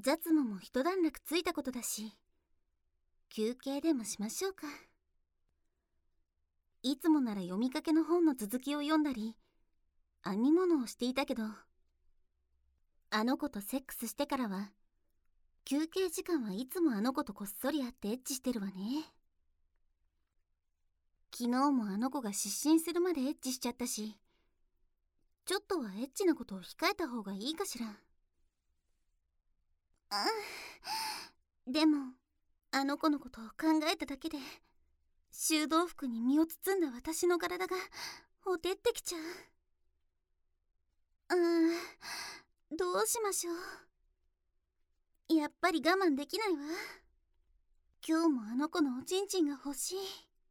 雑務も一段落ついたことだし、休憩でもしましょうか。いつもなら読みかけの本の続きを読んだり編み物をしていたけど、あの子とセックスしてからは休憩時間はいつもあの子とこっそり会ってエッチしてるわね。昨日もあの子が失神するまでエッチしちゃったし、ちょっとはエッチなことを控えた方がいいかしら。でもあの子のことを考えただけで修道服に身を包んだ私の体がほてってきちゃう。どうしましょう。やっぱり我慢できないわ。今日もあの子のおちんちんが欲しい。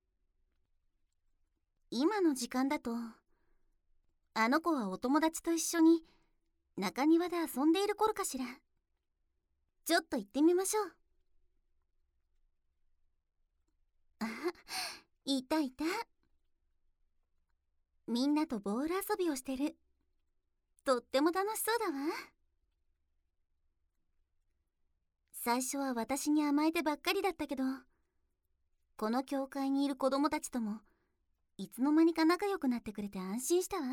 今の時間だとあの子はお友達と一緒に中庭で遊んでいる頃かしら。ちょっと行ってみましょう。いたいた。みんなとボール遊びをしてる。とっても楽しそうだわ。最初は私に甘えてばっかりだったけど、この教会にいる子供たちともいつの間にか仲良くなってくれて安心したわ。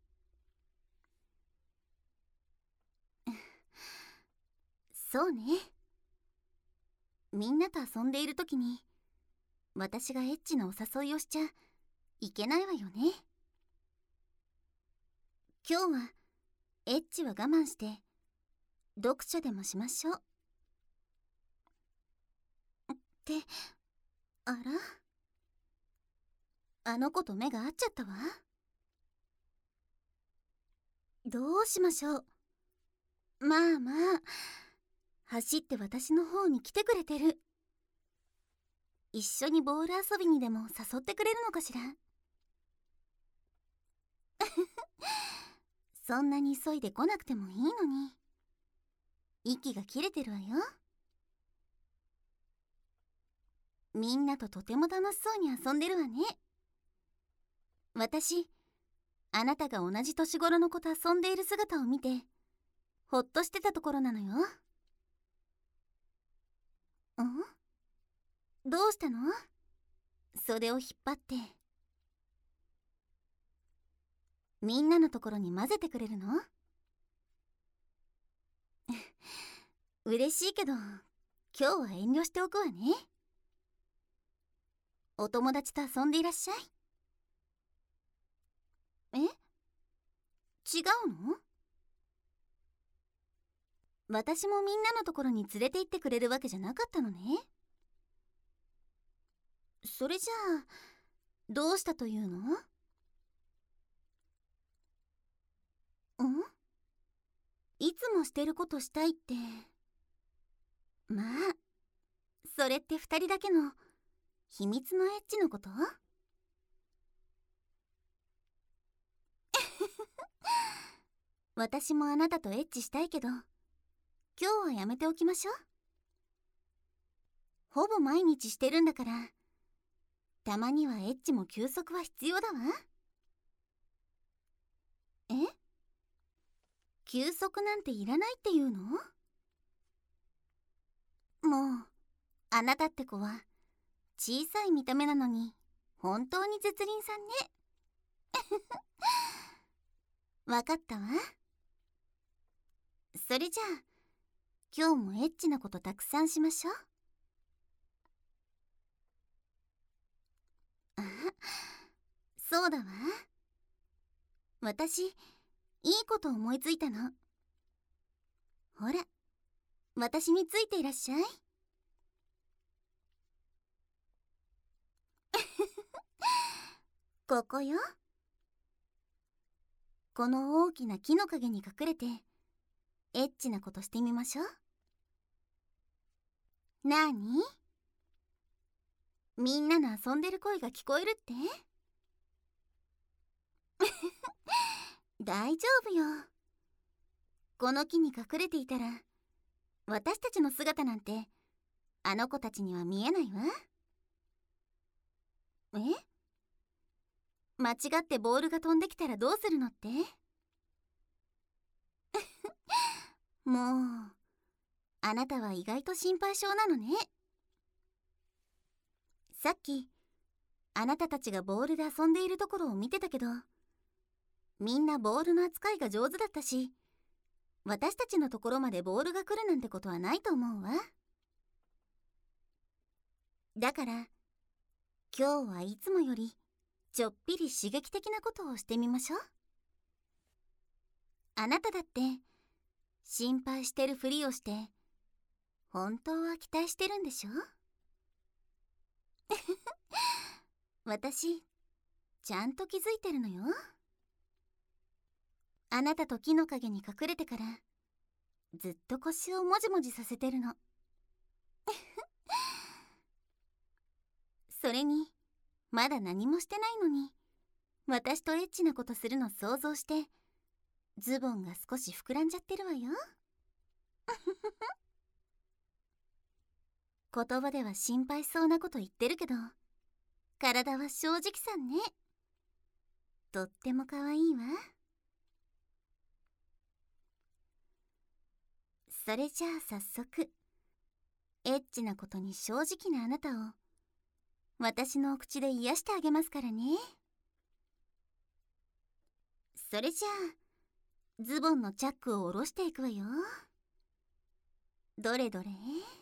そうね。みんなと遊んでいる時に私がエッチなお誘いをしちゃいけないわよね。今日はエッチは我慢して読書でもしましょう。ってあら、あの子と目が合っちゃったわ。どうしましょう。まあまあ、走って私の方に来てくれてる。一緒にボール遊びにでも誘ってくれるのかしら。そんなに急いで来なくてもいいのに。息が切れてるわよ。みんなととても楽しそうに遊んでるわね。私、あなたが同じ年頃の子と遊んでいる姿を見てほっとしてたところなのよ。どうしたの？袖を引っ張って。みんなのところに混ぜてくれるの？嬉しいけど今日は遠慮しておくわね。お友達と遊んでいらっしゃい。違うの？私もみんなのところに連れて行ってくれるわけじゃなかったのね。それじゃあどうしたというの？いつもしてることしたいって。まあそれって二人だけの秘密のエッチのこと？私もあなたとエッチしたいけど今日はやめておきましょう。ほぼ毎日してるんだから、たまにはエッチも休息は必要だわ。休息なんていらないっていうの？もうあなたって子は小さい見た目なのに本当に絶倫さんね。わかったわ。それじゃあ今日もエッチなことたくさんしましょう。そうだわ。私いいこと思いついたの。ほら、私についていらっしゃい。ここよ。この大きな木の陰に隠れてエッチなことしてみましょう。なに？みんなの遊んでる声が聞こえるって？大丈夫よ。この木に隠れていたら私たちの姿なんてあの子たちには見えないわ。間違ってボールが飛んできたらどうするのって？もうあなたは意外と心配性なのね。さっきあなたたちがボールで遊んでいるところを見てたけど、みんなボールの扱いが上手だったし、私たちのところまでボールが来るなんてことはないと思うわ。だから今日はいつもよりちょっぴり刺激的なことをしてみましょう。あなただって心配してるふりをして本当は期待してるんでしょ。私ちゃんと気づいてるのよ。あなたと木の陰に隠れてからずっと腰をもじもじさせてるの。それにまだ何もしてないのに私とエッチなことするの想像してズボンが少し膨らんじゃってるわよ。言葉では心配そうなこと言ってるけど、体は正直さんね。とっても可愛いわ。それじゃあ早速、エッチなことに正直なあなたを私のお口で癒してあげますからね。それじゃあズボンのチャックを下ろしていくわよ。どれどれ。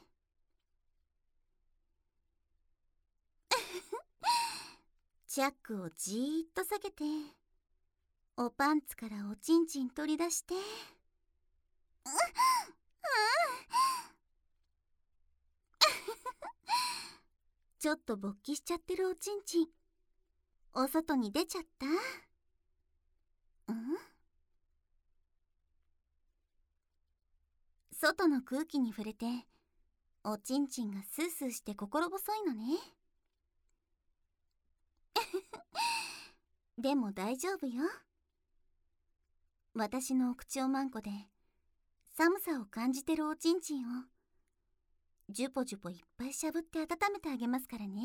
チャックをじーっと下げておパンツからおちんちん取り出して、ちょっと勃起しちゃってるおちんちんお外に出ちゃった？外の空気に触れておちんちんがスースーして心細いのね。でも大丈夫よ。私のお口をマンコで寒さを感じてるおちんちんをジュポジュポいっぱいしゃぶって温めてあげますからね。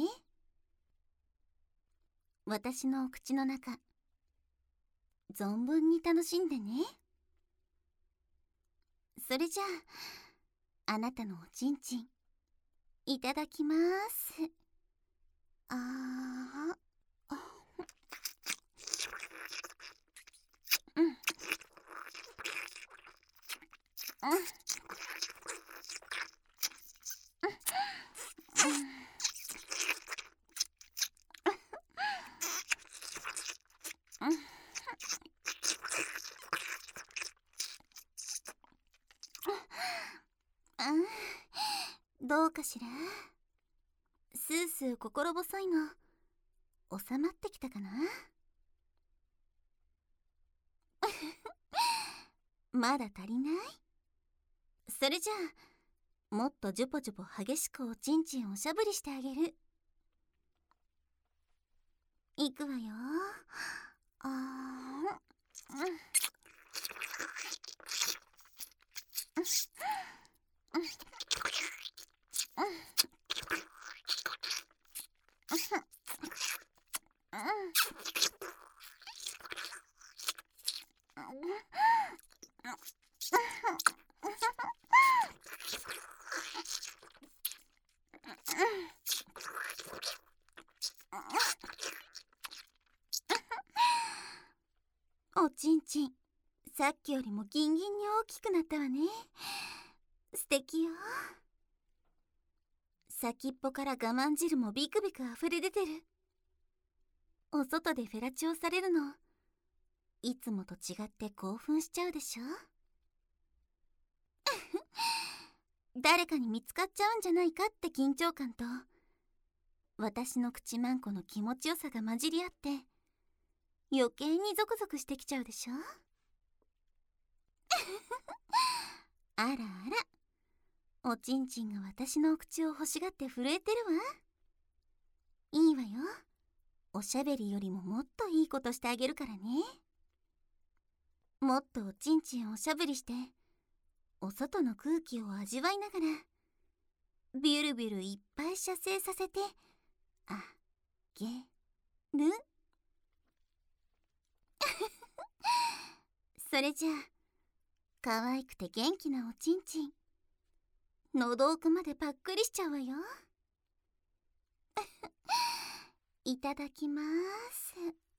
私のお口の中存分に楽しんでね。それじゃああなたのおちんちんいただきます。あーうんうんどうかしら。スースー心細いの収まってきたかな。まだ足りない？それじゃあもっとジュポジュポ激しくおちんちんおしゃぶりしてあげる。いくわよ。おちんちんさっきよりもギンギンに大きくなったわね。素敵よ。先っぽから我慢汁もビクビク溢れ出てる。お外でフェラチオされるのいつもと違って興奮しちゃうでしょ。誰かに見つかっちゃうんじゃないかって緊張感と私の口マンコの気持ちよさが混じり合って余計にゾクゾクしてきちゃうでしょ。あらあら、おちんちんが私のお口を欲しがって震えてるわ。いいわよ。おしゃべりよりももっといいことしてあげるからね。もっとおちんちんおしゃぶりしてお外の空気を味わいながらビュルビュルいっぱい射精させてあげる。それじゃあ可愛くて元気なおちんちん喉奥までパックリしちゃうわよ。いただきます。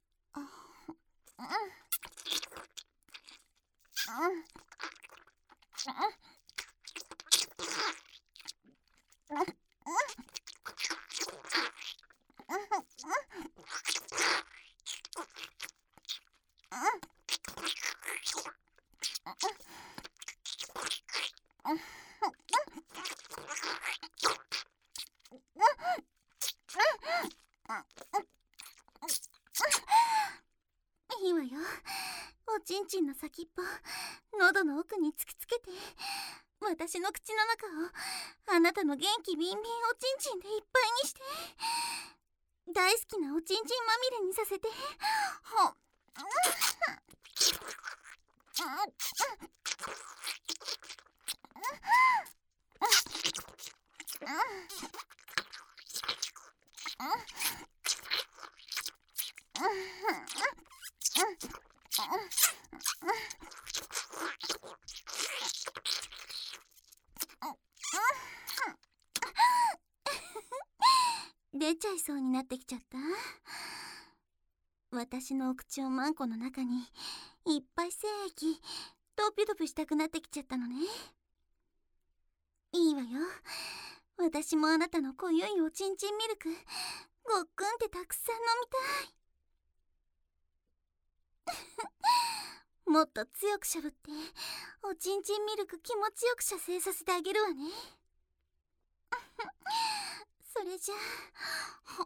いいわよ。おちんちんの先っぽ喉の奥に突きつけて、私の口の中をあなたの元気ビンビンおちんちんでいっぱいにして、大好きなおちんちんまみれにさせて。出ちゃいそうになってきちゃった。私のお口をマンコの中にいっぱい精液ドピドピしたくなってきちゃったのね。いいわよ。私もあなたの濃ゆいおちんちんミルクごっくんってたくさん飲みたい。もっと強くしゃぶっておちんちんミルク気持ちよく射精させてあげるわね。それじゃあ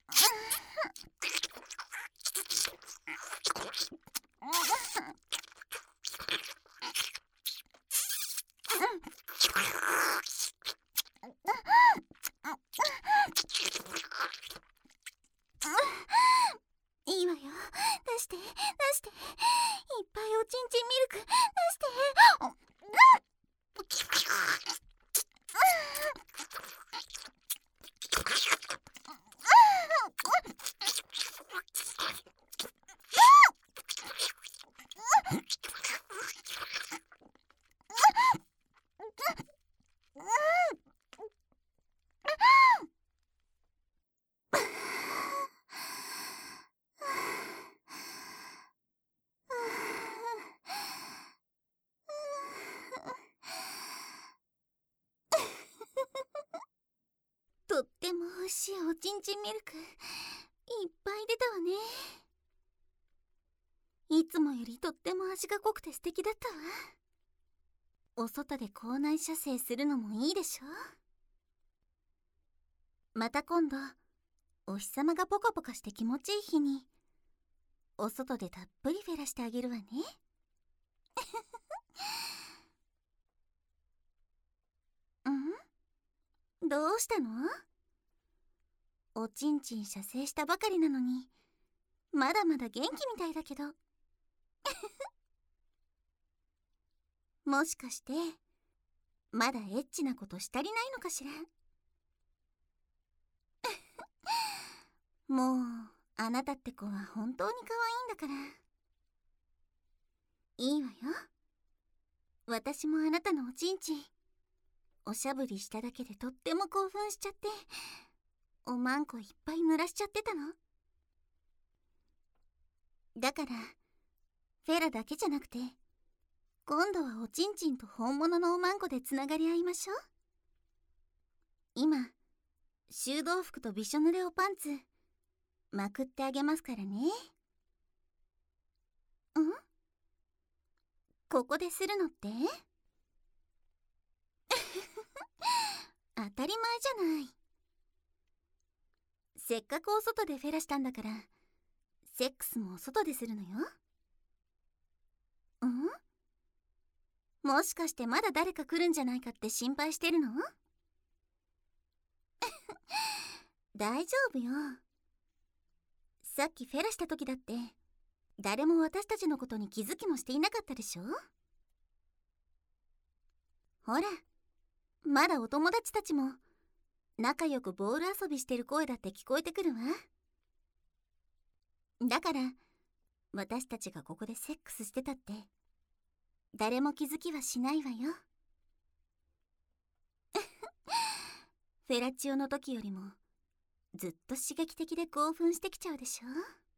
いいわよ。出して出して、いっぱいおちんちんミルク出して。とっても美味しいおちんちんミルクいっぱい出たわね。いつもよりとっても味が濃くて素敵だったわ。お外で口内射精するのもいいでしょ。また今度お日様がポカポカして気持ちいい日にお外でたっぷりフェラしてあげるわね。どうしたの？おちんちん射精したばかりなのにまだまだ元気みたいだけど。もしかしてまだエッチなことし足りないのかしら。もうあなたって子は本当に可愛いんだから。いいわよ。私もあなたのおちんちんおしゃぶりしただけでとっても興奮しちゃっておまんこいっぱい濡らしちゃってたの。だからフェラだけじゃなくて今度はおちんちんと本物のおまんこでつながり合いましょう。今修道服とびしょ濡れおパンツまくってあげますからね。ここでするのって当たり前じゃない。せっかくお外でフェラしたんだからセックスもお外でするのよ。もしかしてまだ誰か来るんじゃないかって心配してるの？大丈夫よ。さっきフェラした時だって誰も私たちのことに気づきもしていなかったでしょ。ほらまだお友達たちも仲良くボール遊びしてる声だって聞こえてくるわ。だから私たちがここでセックスしてたって誰も気づきはしないわよ。 フェラチオの時よりもずっと刺激的で興奮してきちゃうでし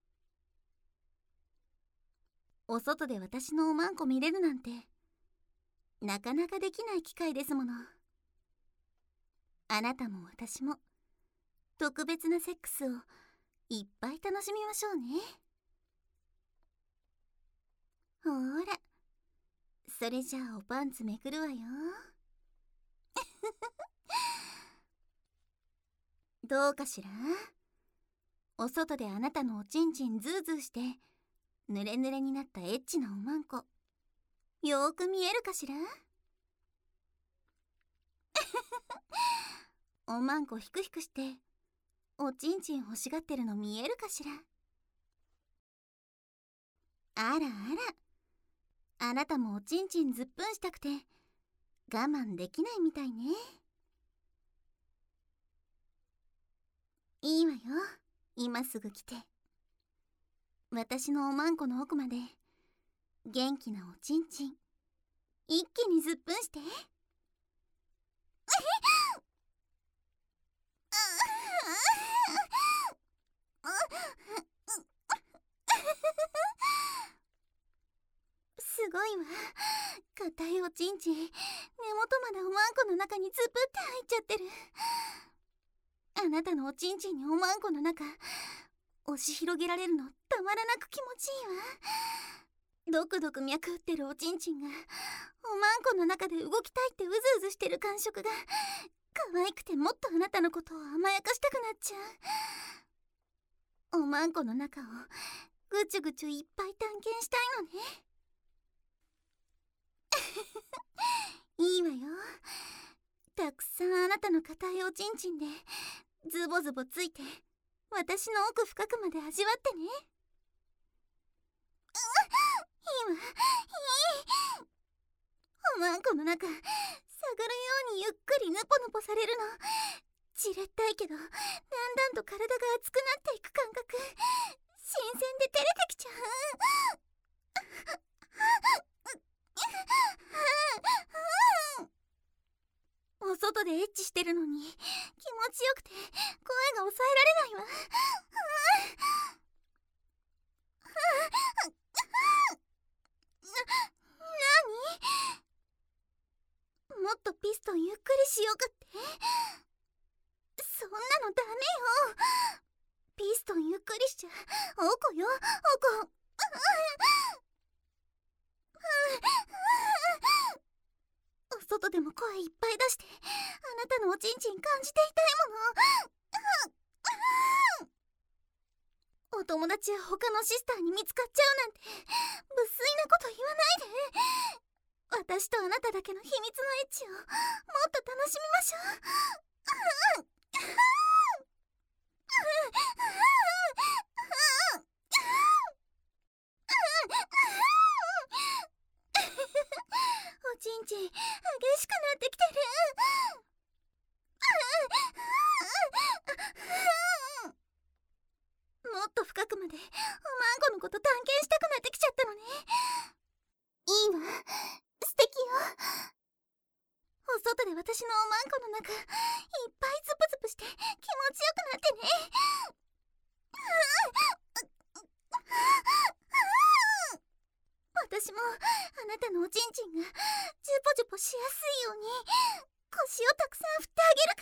ょ。お外で私のおまんこ見れるなんてなかなかできない機会ですもの。あなたも私も特別なセックスをいっぱい楽しみましょうね。ほーら、それじゃあおパンツめくるわよ。どうかしら。お外であなたのおちんちんズーズーしてぬれぬれになったエッチなおまんこ、よーく見えるかしら。おまんこひくひくしておちんちん欲しがってるの見えるかしら。あらあら、あなたもおちんちんずっぷんしたくて我慢できないみたいね。いいわよ、今すぐ来て。私のおまんこの奥まで元気なおちんちん一気にずっぷんして。すごいわ、硬いおちんちん根元までおまんこの中にズブって入っちゃってる。あなたのおちんちんにおまんこの中押し広げられるのたまらなく気持ちいいわ。ドクドク脈打ってるおちんちんがおまんこの中で動きたいってうずうずしてる感触が可愛くて、もっとあなたのことを甘やかしたくなっちゃう。おまんこの中をぐちゅぐちゅいっぱい探検したいのね。いいわよ、たくさんあなたの硬いおちんちんでズボズボついて私の奥深くまで味わってね。いいわ、いい。おまんこの中探るようにゆっくりヌポヌポされるの、じれったいけどだんだんと体が熱くなっていく感覚、新鮮で照れてきちゃう。お外でエッチしてるのに気持ちよくて声が抑えられないわ。何？もっとピストンゆっくりしようかって？そんなのダメよ。ピストンゆっくりしちゃおこよ、おこ。お外でも声いっぱい出してあなたのおちんちん感じていたいもの。お友達や他のシスターに見つかっちゃうなんて無粋なこと言わないで。私とあなただけの秘密のエッチをもっと楽しみましょう。おちんちん激しくなってきてる。もっと深くまでおまんこのこと探検したくなってきちゃったのね。いいわ、素敵よ。お外で私のおまんこの中いっぱいズプズプして気持ちよくなってね。私もあなたのおちんちんがジュポジュポしやすいように腰をたくさん振ってあげるから。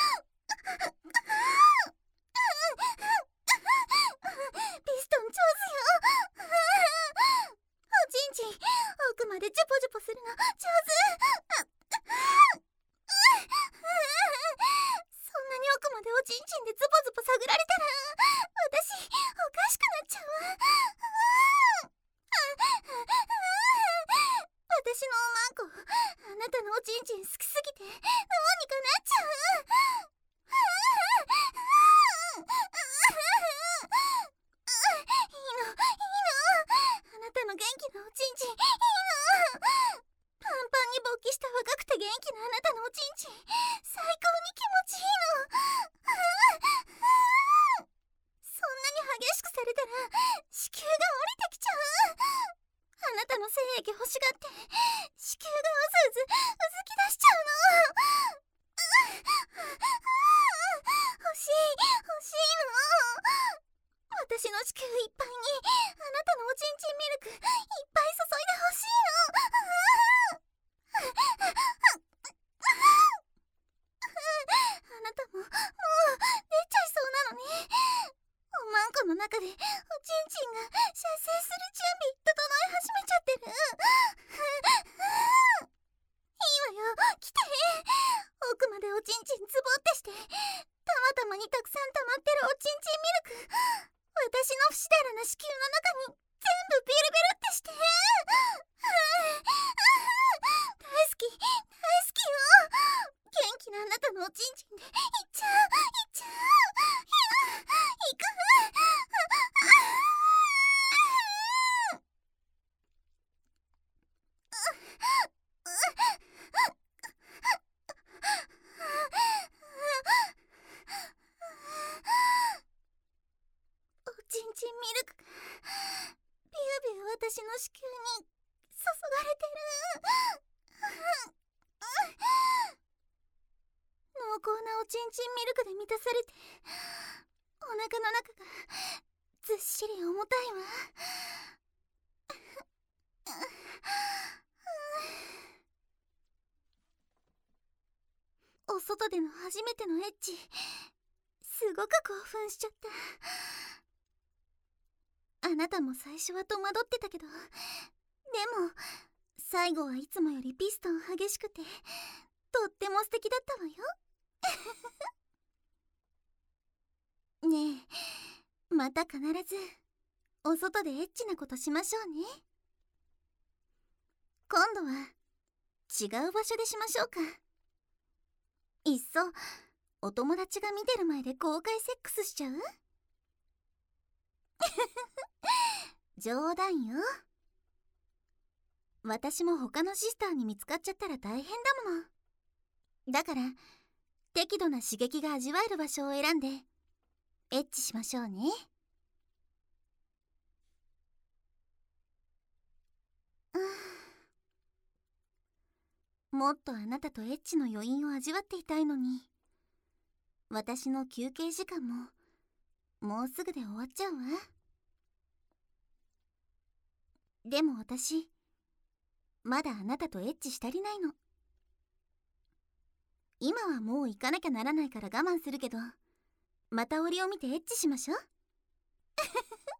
ピストン上手よ。おちんちん奥までジュポジュポするの上手。そんなに奥までおちんちんでズボズボ探られたら私おかしくなっちゃうわ。私のおまんこあなたのおちんちん好きすぎてどうにかなっちゃう。いいの、あなたの元気なおちんちんいいの。パンパンに勃起した若くて元気なあなたのおちんちん最高に気持ちいいの。そんなに激しくされたら子宮が降りてきちゃう。あなたの精液欲しがって子宮がうずうずき出しちゃうの。 の子宮いっぱいにあなたのおちんちんミルクいっぱい注いでほしいの。あなたももう出ちゃいそうなのに、おまんこの中でおちんちんが射精する準備整い始めちゃってる。いいわよ、来て。奥までおちんちんズボってして、たまたまにたくさん溜まってるおちんちんミルク私の不死だらな子宮の中に全部ビルビルってして。大好き大好きよ。元気なあなたのおちんちんでいっちゃういっちゃう。いく。おちんちんミルクがビュービュー私の子宮に注がれてる。濃厚なおちんちんミルクで満たされて、お腹の中がずっしり重たいわ。お外での初めてのエッチ、すごく興奮しちゃった。あなたも最初は戸惑ってたけど、でも最後はいつもよりピストン激しくてとっても素敵だったわよ。ねえ、また必ずお外でエッチなことしましょうね。今度は違う場所でしましょうか。いっそお友達が見てる前で公開セックスしちゃう？冗談よ。私も他のシスターに見つかっちゃったら大変だもの。だから適度な刺激が味わえる場所を選んでエッチしましょうね。もっとあなたとエッチの余韻を味わっていたいのに、私の休憩時間ももうすぐで終わっちゃうわ。でも私まだあなたとエッチしたりないの。今はもう行かなきゃならないから我慢するけど、また折を見てエッチしましょう。